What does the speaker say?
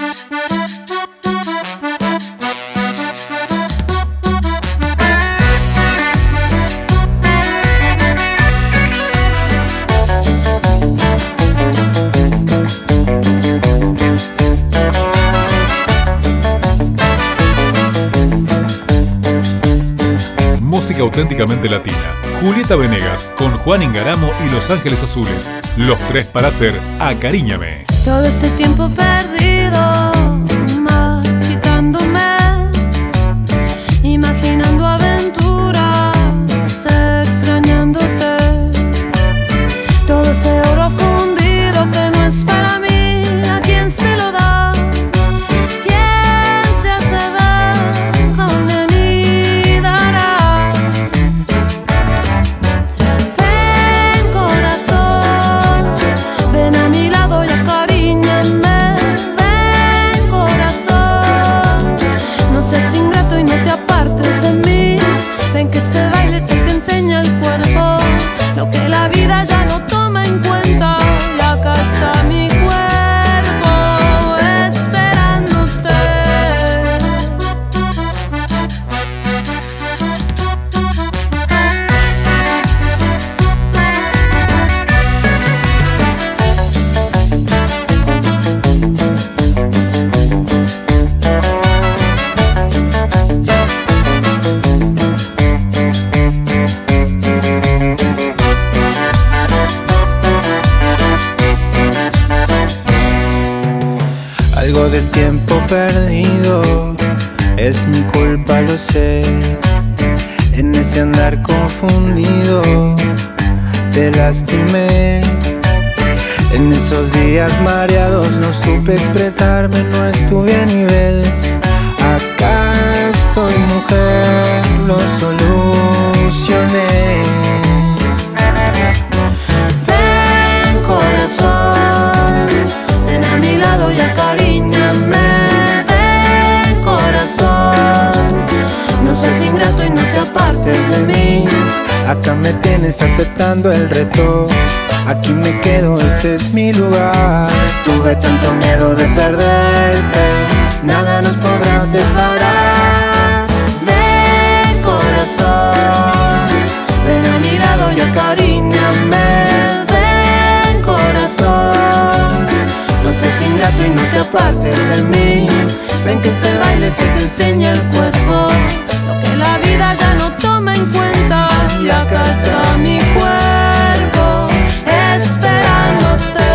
Música auténticamente latina. Julieta Venegas con Juan Ingaramo y Los Ángeles Azules. Los tres para hacer Acaríñame. Todo este tiempo perdido, marchitándome, imaginando aventuras, extrañándote. Todo ese oro fundido que no es para mí, ¿a quién se lo da? ¿Quién se hace ver dónde ni dará? Ven corazón, ven a mi lado y acaríñame. Ven corazón, no seas ingrato y no te apartes de mí. Ven que este baile sí te enseña el cuerpo, lo que la vida ya no toma en cuenta. Y acá está mi cuerpo esperándote. Algo del tiempo perdido es mi culpa, lo sé. En ese andar confundido te lastimé. En esos días mareados no supe expresarme, no estuve a nivel. Acá estoy, mujer, lo solucioné. Ven corazón, ven a mi lado y acaríñame. Ven corazón, no seas ingrato y no te apartes de mí. Acá me tienes aceptando el reto. Aquí me quedo, este es mi lugar. Tuve tanto miedo de perderte, nada nos podrá separar. Ven corazón, ven a mi lado y acaríñame. Ven corazón, no seas ingrato y no te apartes de mí. Ven que este baile sí te enseña el cuerpo, lo que la vida ya no toma en cuenta. Y acá está mi cuerpo esperándote.